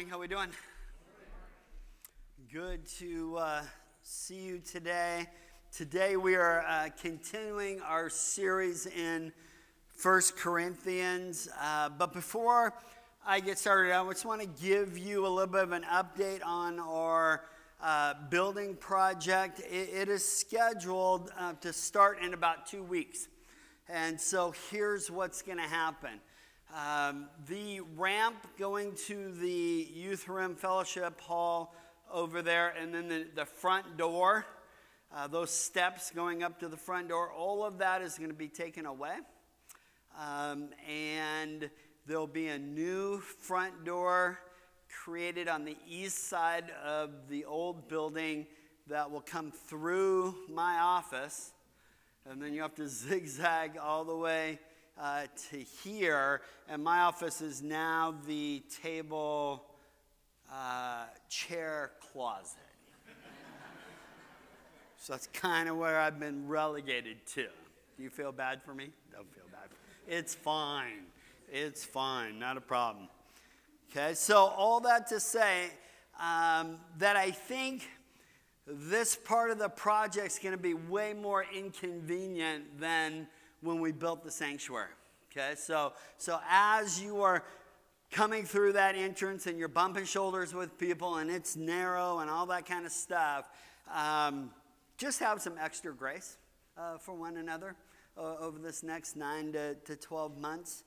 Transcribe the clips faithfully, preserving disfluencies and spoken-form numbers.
morning. How we doing? Good to uh, see you today. Today we are uh, continuing our series in First Corinthians. Uh, but before I get started, I just want to give you a little bit of an update on our uh, building project. It, it is scheduled uh, to start in about two weeks. And so here's what's going to happen. Um, the ramp going to the youth room fellowship hall over there, and then the, the front door, uh, those steps going up to the front door, all of that is going to be taken away. Um, and there'll be a new front door created on the east side of the old building that will come through my office. And then you have to zigzag all the way Uh, to here, and my office is now the table uh, chair closet. So that's kind of where I've been relegated to. Do you feel bad for me? Don't feel bad for me. It's fine. It's fine. Not a problem. Okay, so all that to say um, that I think this part of the project is going to be way more inconvenient than when we built the sanctuary. Okay, so so as you are coming through that entrance and you're bumping shoulders with people and it's narrow and all that kind of stuff, um, just have some extra grace uh, for one another uh, over this next nine to, to twelve months.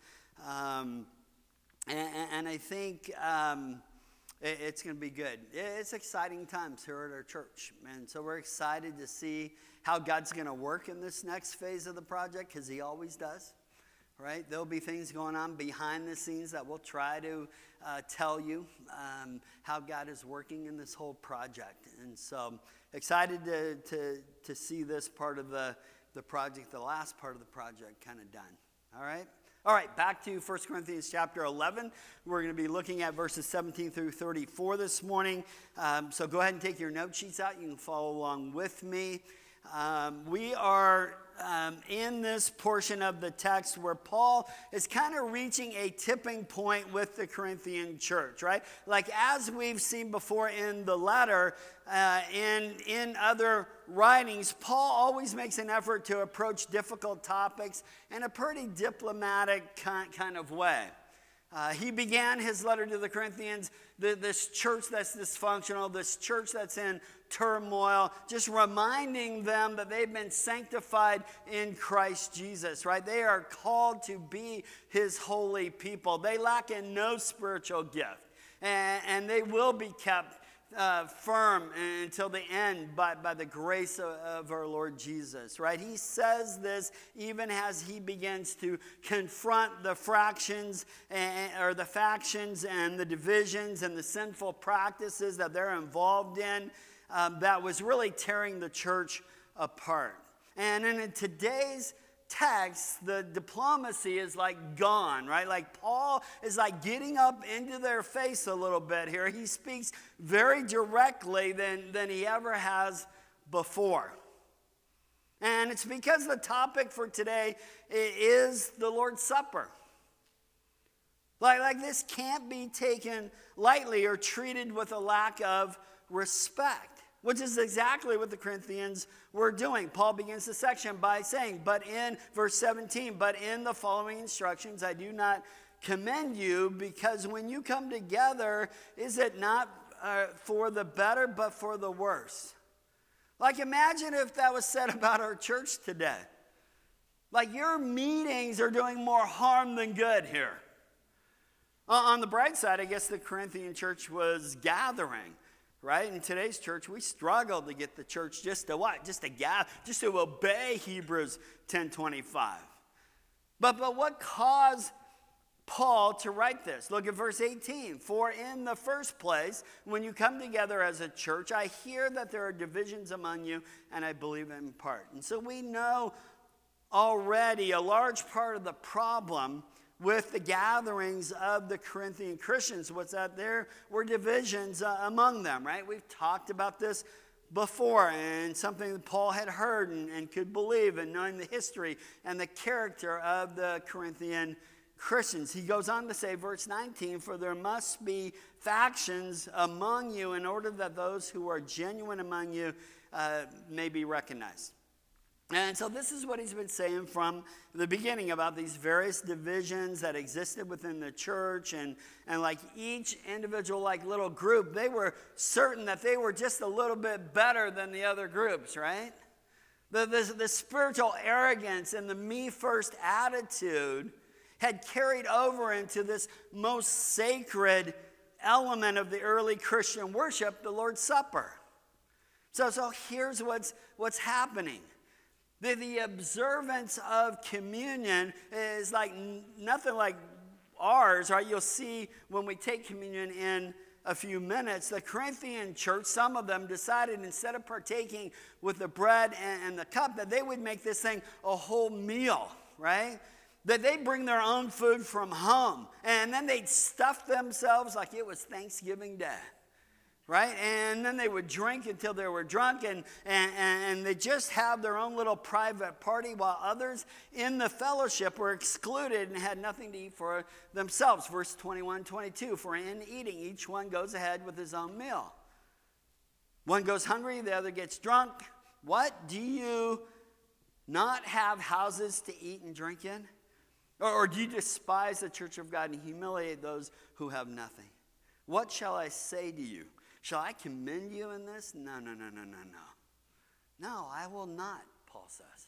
Um, and, and I think um, it, it's going to be good. It's exciting times here at our church. And so we're excited to see how God's going to work in this next phase of the project, because he always does, right? There'll be things going on behind the scenes that we'll try to uh, tell you um, how God is working in this whole project. And so excited to, to, to see this part of the, the project, the last part of the project kind of done. All right? All right, back to First Corinthians chapter eleven. We're going to be looking at verses seventeen through thirty-four this morning. Um, so go ahead and take your note sheets out. You can follow along with me. Um, we are um, in this portion of the text where Paul is kind of reaching a tipping point with the Corinthian church, right? Like as we've seen before in the letter, uh, in, in other writings, Paul always makes an effort to approach difficult topics in a pretty diplomatic kind of way. Uh, he began his letter to the Corinthians, the, this church that's dysfunctional, this church that's in turmoil, just reminding them that they've been sanctified in Christ Jesus, right? They are called to be his holy people. They lack in no spiritual gift, and, and they will be kept Uh, firm until the end by, by the grace of, of our Lord Jesus, right? He says this even as he begins to confront the fractions and, or the factions and the divisions and the sinful practices that they're involved in um, that was really tearing the church apart. And in today's text, the diplomacy is like gone, right? Like Paul is like getting up into their face a little bit here. He speaks very directly than, than he ever has before. And it's because the topic for today is the Lord's Supper. Like, like this can't be taken lightly or treated with a lack of respect, which is exactly what the Corinthians were doing. Paul begins the section by saying, but in verse seventeen, but in the following instructions, I do not commend you, because when you come together, is it not uh, for the better, but for the worse? Like imagine if that was said about our church today. Like your meetings are doing more harm than good here. Uh, on the bright side, I guess the Corinthian church was gathering. Right? In today's church, we struggle to get the church just to what? Just to gather, just to obey Hebrews ten twenty-five. But, but what caused Paul to write this? Look at verse eighteen. For in the first place, when you come together as a church, I hear that there are divisions among you, and I believe in part. And so we know already a large part of the problem with the gatherings of the Corinthian Christians was that there were divisions uh, among them, right? We've talked about this before, and something that Paul had heard and, and could believe, and knowing the history and the character of the Corinthian Christians. He goes on to say, verse nineteen, for there must be factions among you in order that those who are genuine among you uh, may be recognized. And so this is what he's been saying from the beginning about these various divisions that existed within the church. And, and like each individual like little group, they were certain that they were just a little bit better than the other groups, right? The, the, the spiritual arrogance and the me-first attitude had carried over into this most sacred element of the early Christian worship, the Lord's Supper. So, so here's what's, what's happening. The, the observance of communion is like n- nothing like ours, right? You'll see when we take communion in a few minutes. The Corinthian church, some of them decided instead of partaking with the bread and, and the cup, that they would make this thing a whole meal, right? That they'd bring their own food from home, and then they'd stuff themselves like it was Thanksgiving Day. Right? And then they would drink until they were drunk, and, and, and they just have their own little private party, while others in the fellowship were excluded and had nothing to eat for themselves. Verse twenty-one, twenty-two, for in eating, each one goes ahead with his own meal. One goes hungry, the other gets drunk. What? Do you not have houses to eat and drink in? Or, or do you despise the church of God and humiliate those who have nothing? What shall I say to you? Shall I commend you in this? No, no, no, no, no, no. No, I will not, Paul says.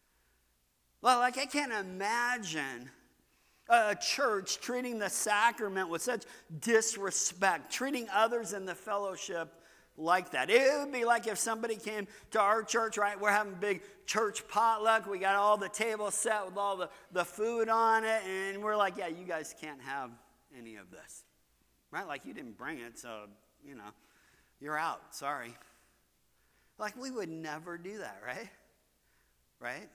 Well, like I can't imagine a church treating the sacrament with such disrespect, treating others in the fellowship like that. It would be like if somebody came to our church, right? We're having a big church potluck. We got all the tables set with all the, the food on it. And we're like, yeah, you guys can't have any of this. Right? Like you didn't bring it, so, you know, you're out. Sorry. Like we would never do that, right? Right?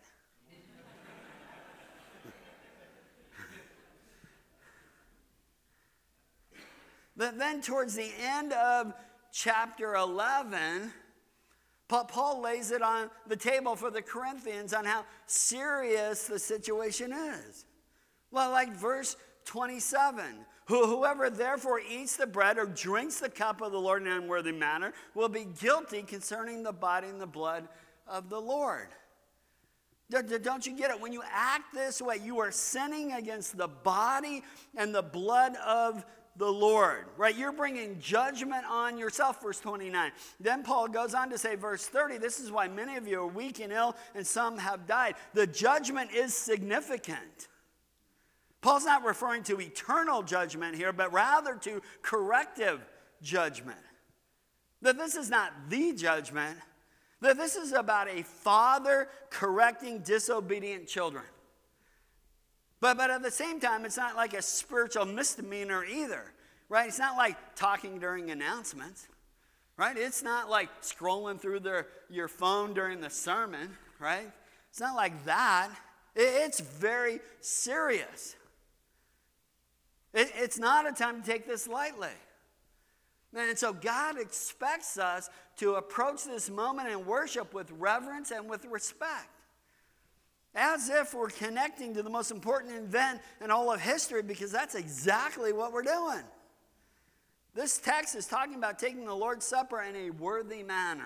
But then towards the end of chapter eleven, Paul lays it on the table for the Corinthians on how serious the situation is. Well, like verse twenty-seven, whoever therefore eats the bread or drinks the cup of the Lord in an unworthy manner will be guilty concerning the body and the blood of the Lord. Don't you get it? When you act this way, you are sinning against the body and the blood of the Lord, right? You're bringing judgment on yourself, verse twenty-nine. Then Paul goes on to say, verse thirty, this is why many of you are weak and ill and some have died. The judgment is significant. Paul's not referring to eternal judgment here, but rather to corrective judgment. That this is not the judgment, that this is about a father correcting disobedient children. But, but at the same time, it's not like a spiritual misdemeanor either, right? It's not like talking during announcements, right? It's not like scrolling through their, your phone during the sermon, right? It's not like that. It, it's very serious. It, it's not a time to take this lightly. And so God expects us to approach this moment in worship with reverence and with respect. As if we're connecting to the most important event in all of history, because that's exactly what we're doing. This text is talking about taking the Lord's Supper in a worthy manner.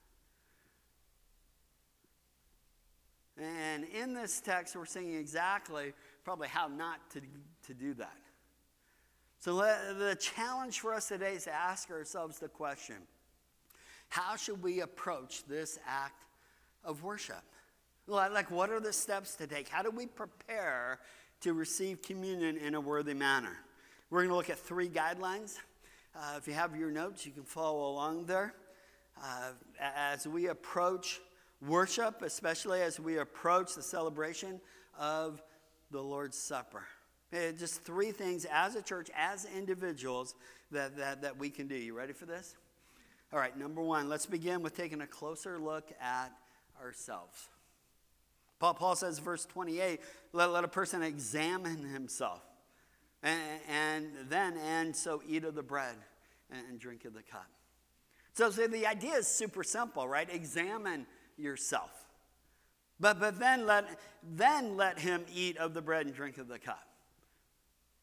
And in this text, we're seeing exactly probably how not to, to do that. So the challenge for us today is to ask ourselves the question, how should we approach this act of worship? Like, what are the steps to take? How do we prepare to receive communion in a worthy manner? We're going to look at three guidelines. Uh, if you have your notes, you can follow along there. Uh, as we approach worship, especially as we approach the celebration of the Lord's Supper. It, just three things as a church, as individuals, that, that, that we can do. You ready for this? All right, number one, let's begin with taking a closer look at ourselves. Paul, Paul says, verse twenty-eight, let, let a person examine himself, and, and then, and so eat of the bread and, and drink of the cup. So, so the idea is super simple, right? Examine yourself. But, but then, let, then let him eat of the bread and drink of the cup.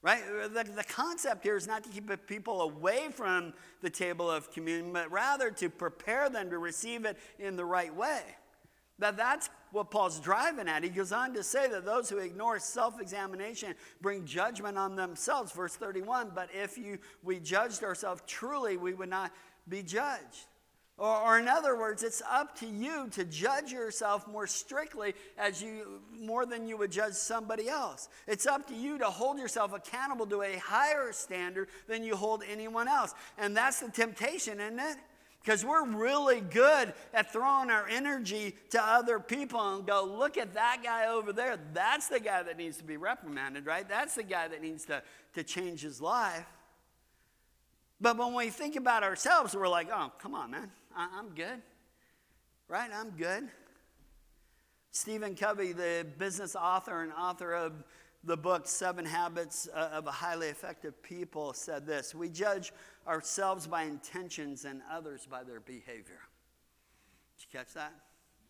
Right? The, the concept here is not to keep people away from the table of communion, but rather to prepare them to receive it in the right way. That that's what Paul's driving at. He goes on to say that those who ignore self-examination bring judgment on themselves. Verse thirty-one, but if you we judged ourselves truly, we would not be judged. Or, or in other words, it's up to you to judge yourself more strictly as you more than you would judge somebody else. It's up to you to hold yourself accountable to a higher standard than you hold anyone else. And that's the temptation, isn't it? Because we're really good at throwing our energy to other people and go, look at that guy over there. That's the guy that needs to be reprimanded, right? That's the guy that needs to, to change his life. But when we think about ourselves, we're like, oh, come on, man. I, I'm good. Right? I'm good. Stephen Covey, the business author and author of the book Seven Habits of a Highly Effective People, said this: we judge ourselves by intentions and others by their behavior. Did you catch that?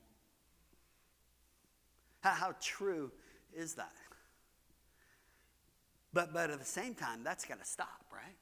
How, how true is that? But, but at the same time, that's got to stop, right?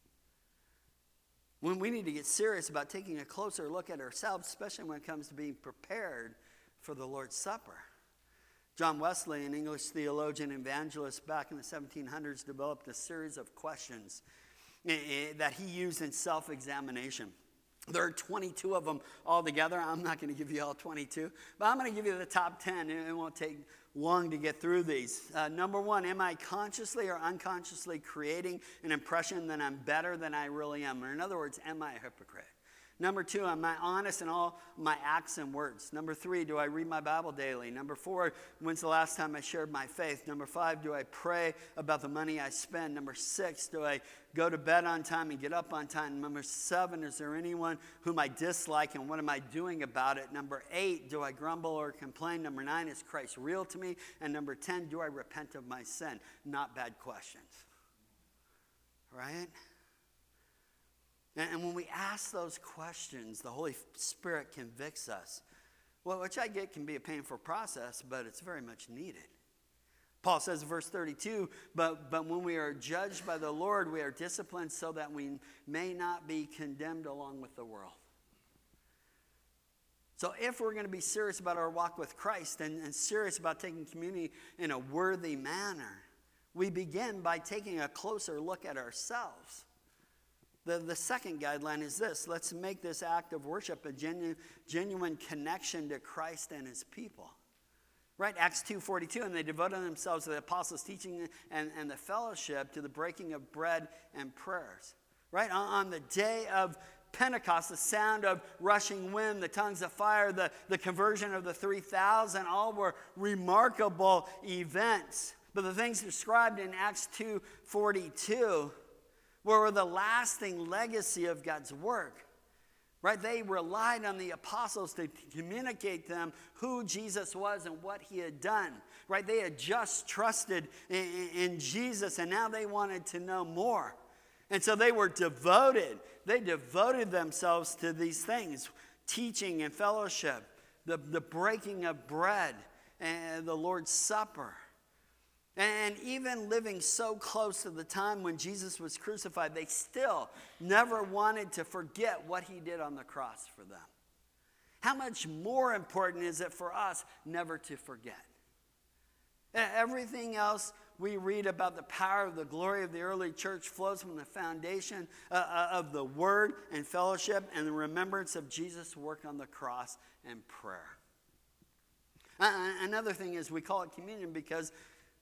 When we need to get serious about taking a closer look at ourselves, especially when it comes to being prepared for the Lord's Supper. John Wesley, an English theologian and evangelist back in the seventeen hundreds, developed a series of questions that he used in self-examination. There are twenty-two of them altogether. I'm not going to give you all twenty-two, but I'm going to give you the top ten. It won't take long to get through these. Uh, number one, am I consciously or unconsciously creating an impression that I'm better than I really am? Or in other words, am I a hypocrite? Number two, am I honest in all my acts and words? Number three, do I read my Bible daily? Number four, when's the last time I shared my faith? Number five, do I pray about the money I spend? Number six, do I go to bed on time and get up on time? Number seven, is there anyone whom I dislike and what am I doing about it? Number eight, do I grumble or complain? Number nine, is Christ real to me? And number ten, do I repent of my sin? Not bad questions. Right? And when we ask those questions, the Holy Spirit convicts us. Well, which I get can be a painful process, but it's very much needed. Paul says in verse thirty-two, but, but when we are judged by the Lord, we are disciplined so that we may not be condemned along with the world. So if we're going to be serious about our walk with Christ and, and serious about taking community in a worthy manner, we begin by taking a closer look at ourselves. The, the second guideline is this: let's make this act of worship a genu, genuine connection to Christ and his people. Right? Acts two forty-two, and they devoted themselves to the apostles' teaching and, and the fellowship, to the breaking of bread and prayers. Right? On, on the day of Pentecost, the sound of rushing wind, the tongues of fire, the, the conversion of the three thousand, all were remarkable events. But the things described in Acts two forty-two were the lasting legacy of God's work. Right? They relied on the apostles to communicate to them who Jesus was and what he had done. Right? They had just trusted in, in Jesus, and now they wanted to know more. And so they were devoted. They devoted themselves to these things: teaching and fellowship, the, the breaking of bread, and the Lord's Supper. And even living so close to the time when Jesus was crucified, they still never wanted to forget what he did on the cross for them. How much more important is it for us never to forget? Everything else we read about the power of the glory of the early church flows from the foundation uh, of the word and fellowship and the remembrance of Jesus' work on the cross and prayer. Uh, another thing is we call it communion because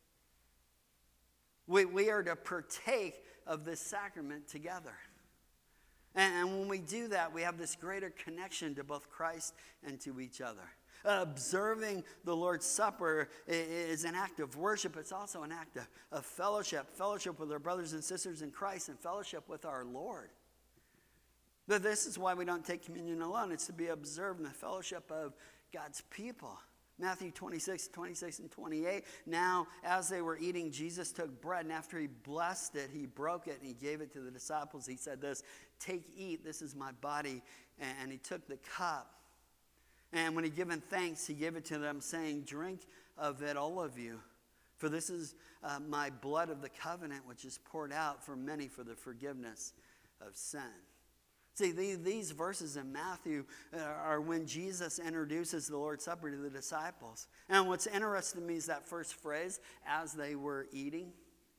We, we are to partake of this sacrament together. And, and when we do that, we have this greater connection to both Christ and to each other. Uh, observing the Lord's Supper is an act of worship. It's also an act of, of fellowship. Fellowship with our brothers and sisters in Christ and fellowship with our Lord. But this is why we don't take communion alone. It's to be observed in the fellowship of God's people. Matthew twenty-six, twenty-six, and twenty-eight. Now, as they were eating, Jesus took bread, and after he blessed it, he broke it, and he gave it to the disciples. He said this: "Take, eat, this is my body." And he took the cup. And when he given thanks, he gave it to them, saying, "Drink of it, all of you. For this is uh, my blood of the covenant, which is poured out for many for the forgiveness of sin. See, these verses in Matthew are when Jesus introduces the Lord's Supper to the disciples. And what's interesting to me is that first phrase, as they were eating.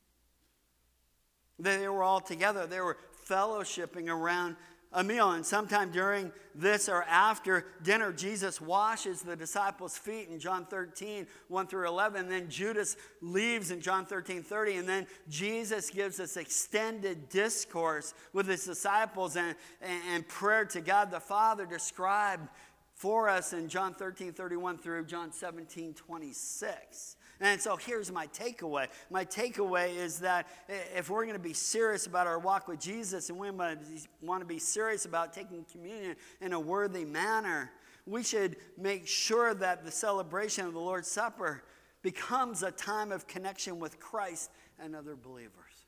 They were all together. They were fellowshipping around a meal. And sometime during this or after dinner, Jesus washes the disciples' feet in John thirteen, one through eleven. And then Judas leaves in John thirteen, thirty. And then Jesus gives this extended discourse with his disciples and, and, and prayer to God the Father described for us in John thirteen, thirty-one through John seventeen, twenty-six. And so here's my takeaway. My takeaway is that if we're going to be serious about our walk with Jesus and we want to be serious about taking communion in a worthy manner, we should make sure that the celebration of the Lord's Supper becomes a time of connection with Christ and other believers.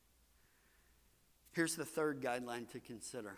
Here's the third guideline to consider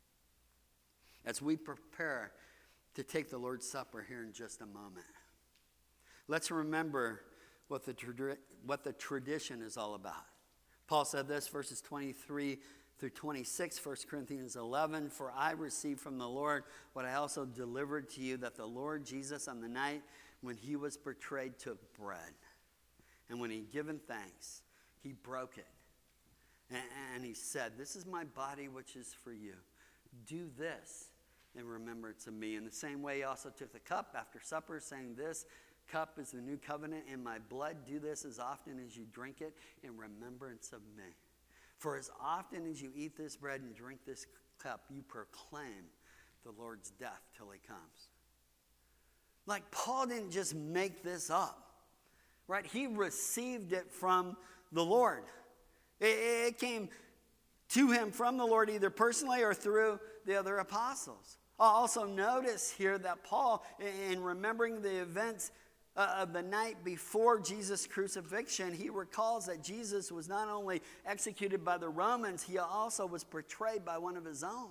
as we prepare to take the Lord's Supper here in just a moment. Let's remember what the, tradi- what the tradition is all about. Paul said this, verses twenty-three through twenty-six, First Corinthians eleven, for I received from the Lord what I also delivered to you, that the Lord Jesus on the night when he was betrayed took bread. And when he had given thanks, he broke it. And, and he said, this is my body which is for you. Do this in remembrance of me. In the same way he also took the cup after supper, saying, this cup is the new covenant in my blood. Do this as often as you drink it in remembrance of me. For as often as you eat this bread and drink this cup, you proclaim the Lord's death till he comes. Like Paul didn't just make this up, right? He received it from the Lord. It, it came to him from the Lord either personally or through the other apostles. I'll also notice here that Paul, in remembering the events Uh, of the night before Jesus' crucifixion, he recalls that Jesus was not only executed by the Romans, he also was betrayed by one of his own.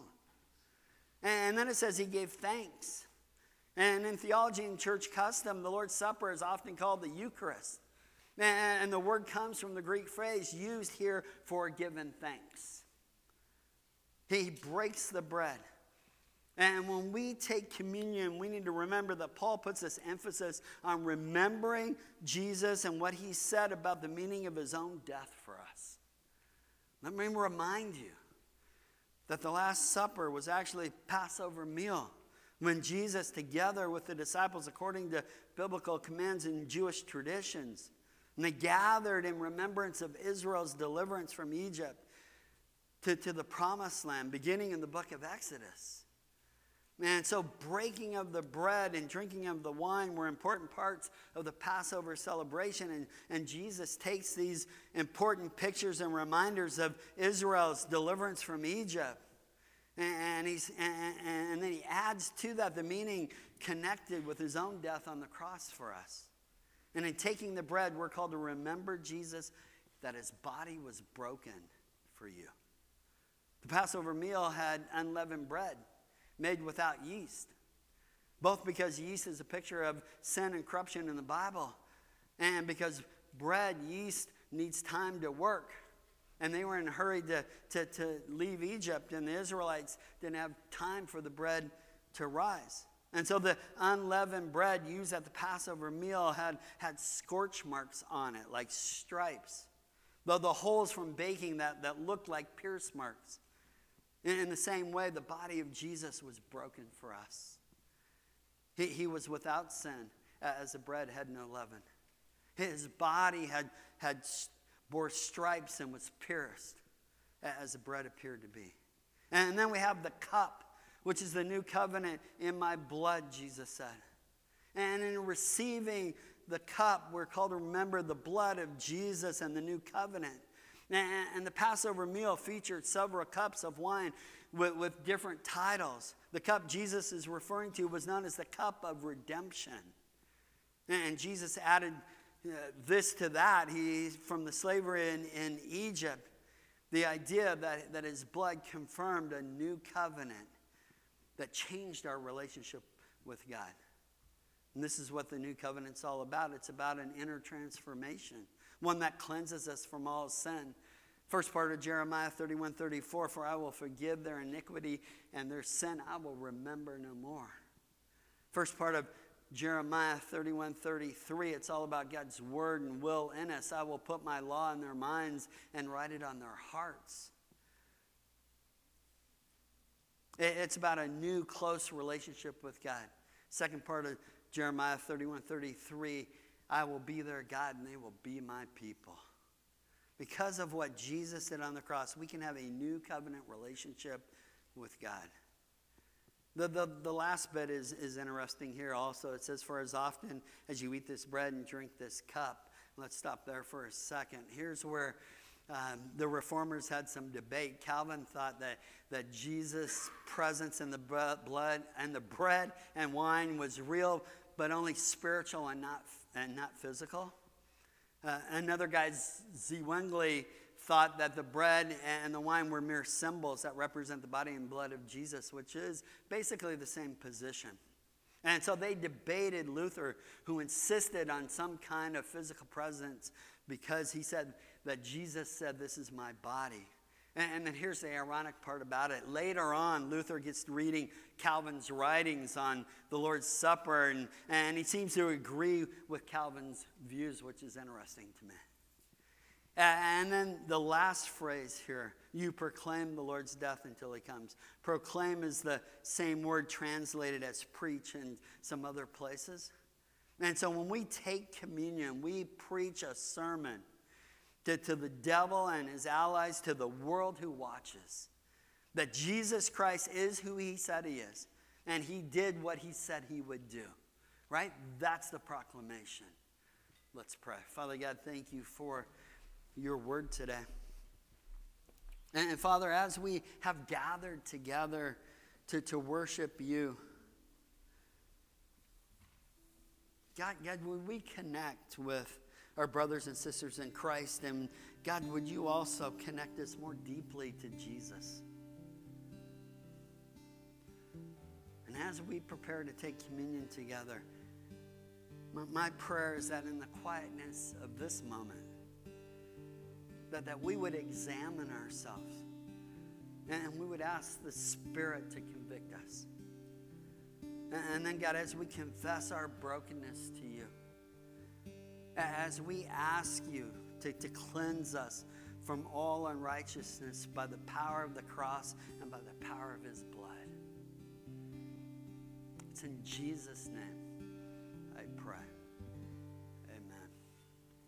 And then it says he gave thanks. And in theology and church custom, the Lord's Supper is often called the Eucharist. And the word comes from the Greek phrase used here for given thanks. He breaks the bread. And when we take communion, we need to remember that Paul puts this emphasis on remembering Jesus and what he said about the meaning of his own death for us. Let me remind you that the Last Supper was actually a Passover meal when Jesus, together with the disciples, according to biblical commands and Jewish traditions, and they gathered in remembrance of Israel's deliverance from Egypt to, to the Promised Land, beginning in the book of Exodus. And so breaking of the bread and drinking of the wine were important parts of the Passover celebration. And, and Jesus takes these important pictures and reminders of Israel's deliverance from Egypt. And, and, he's, and, and then he adds to that the meaning connected with his own death on the cross for us. And in taking the bread, we're called to remember Jesus, that his body was broken for you. The Passover meal had unleavened bread, made without yeast. Both because yeast is a picture of sin and corruption in the Bible, and because bread, yeast, needs time to work. And they were in a hurry to, to, to leave Egypt, and the Israelites didn't have time for the bread to rise. And so the unleavened bread used at the Passover meal had, had scorch marks on it, like stripes. Though the holes from baking that, that looked like pierce marks. In the same way, the body of Jesus was broken for us. He, he was without sin, as the bread had no leaven. His body had, had bore stripes and was pierced, as the bread appeared to be. And then we have the cup, which is the new covenant in my blood, Jesus said. And in receiving the cup, we're called to remember the blood of Jesus and the new covenant. And the Passover meal featured several cups of wine with, with different titles. The cup Jesus is referring to was known as the cup of redemption. And Jesus added uh, this to that. He, from the slavery in, in Egypt, the idea that, that his blood confirmed a new covenant that changed our relationship with God. And this is what the new covenant's all about. It's about an inner transformation, one that cleanses us from all sin. First part of Jeremiah thirty-one thirty-four, for I will forgive their iniquity and their sin I will remember no more. First part of Jeremiah thirty-one thirty-three, it's all about God's word and will in us. I will put my law in their minds and write it on their hearts. It's about a new, close relationship with God. Second part of Jeremiah thirty-one thirty-three, I will be their God and they will be my people. Because of what Jesus did on the cross, we can have a new covenant relationship with God. The, the, the last bit is, is interesting here also. It says, for as often as you eat this bread and drink this cup. Let's stop there for a second. Here's where um, the reformers had some debate. Calvin thought that, that Jesus' presence in the blood and the bread and wine was real, but only spiritual and not, and not physical. Uh, another guy, Zwingli, thought that the bread and the wine were mere symbols that represent the body and blood of Jesus, which is basically the same position. And so they debated Luther, who insisted on some kind of physical presence because he said that Jesus said, this is my body. And, and then here's the ironic part about it. Later on, Luther gets reading Calvin's writings on the Lord's Supper, and, and he seems to agree with Calvin's views, which is interesting to me. And then the last phrase here, you proclaim the Lord's death until he comes. Proclaim is the same word translated as preach in some other places. And so when we take communion, we preach a sermon to, to the devil and his allies, to the world who watches, that Jesus Christ is who he said he is, and he did what he said he would do. Right? That's the proclamation. Let's pray. Father God, thank you for your word today. And, and Father, as we have gathered together to, to worship you, God, God, would we connect with our brothers and sisters in Christ? And God, would you also connect us more deeply to Jesus? And as we prepare to take communion together, my, my prayer is that in the quietness of this moment, That, that we would examine ourselves and we would ask the Spirit to convict us. And, and then, God, as we confess our brokenness to you, as we ask you to, to cleanse us from all unrighteousness by the power of the cross and by the power of his blood. It's in Jesus' name